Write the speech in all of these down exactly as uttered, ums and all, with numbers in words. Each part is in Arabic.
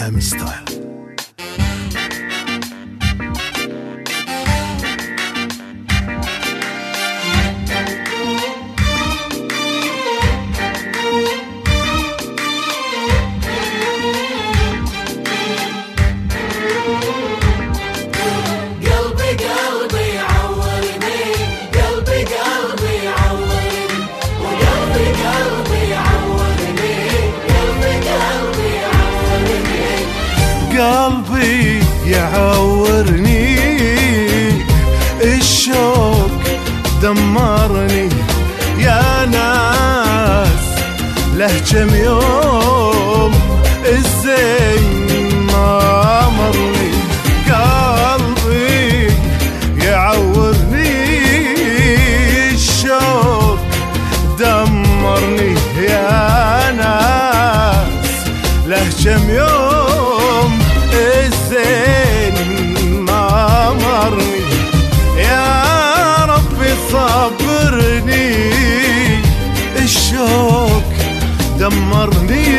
أمي ستايل. قلبي يعورني الشوق دمرني يا ناس، له كم يوم الزين ما مرني. قلبي يعورني الشوق دمرني يا ناس، له كم يوم الزين ما مرني. يا ربي صبرني الشوق دمرني،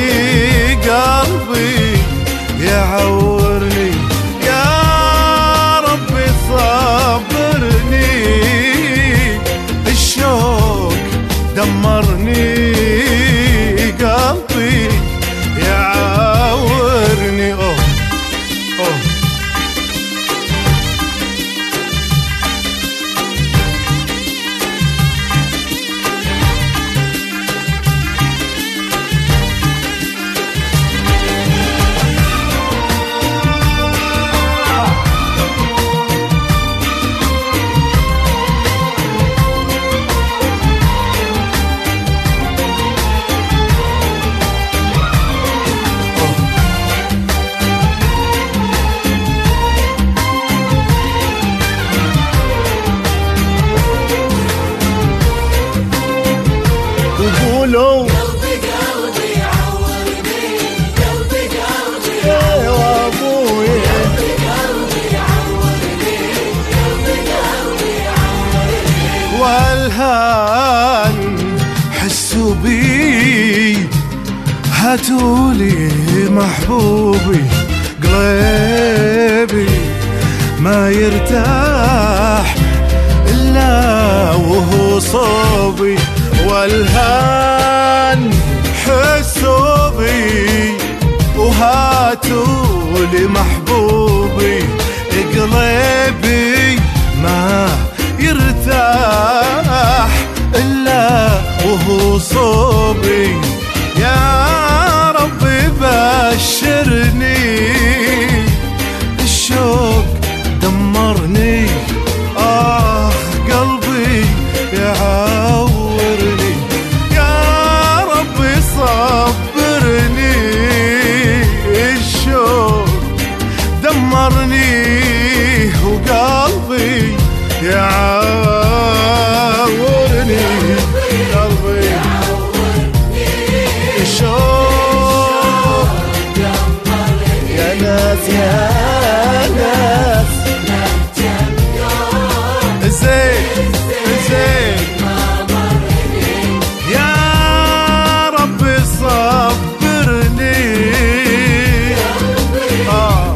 قلبي يعورني. يا ربي صبرني الشوق دمرني، قلبي يعورني. أوه أوه قولوا قلبي قلبي يعورني، قلبي قلبي يا ابوي، قلبي قلبي يعورني، قلبي قلبي يعورني. والهان حسوا بي، هاتولي محبوبي، قلبي ما يرتاح إلا وهو صوبي. والهان حسوا بي وهاتولي محبوبي، قلبي ما يرتاح إلا وهو صوبي. يا ربي بشرني الشوق دمرني، آه قلبي يعورني. يا ربي صبرني الشوق دمرني، وقلبي يعورني. قلبي الشوق يا ناس يا ناس، زين زين يا ربي صبرني. آه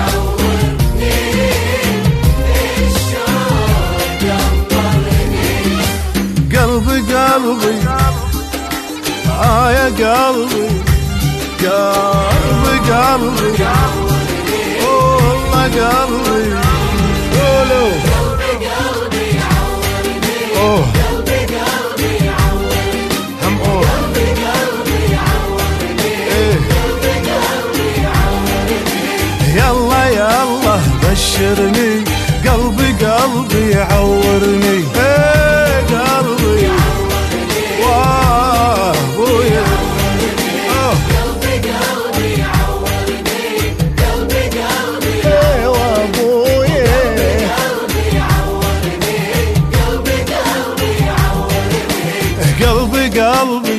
قلبي قلبي آه يا قلبي، قلبي قلبي والله قلبي. قولوا قلبي قلبي يعورني، أوه قلبي قلبي يعورني، هم أوه قلبي قلبي يعورني، إيه. قلبي قلبي يعورني. يلا يلا بشرني، قلبي قلبي يعورني. ايه قلبي واه ابويا، اه قلبي قلبي يعورني، قلبي قلبي ايه وابويا، قلبي يعورني، قلبي قلبي يعورني. قلبي قلبي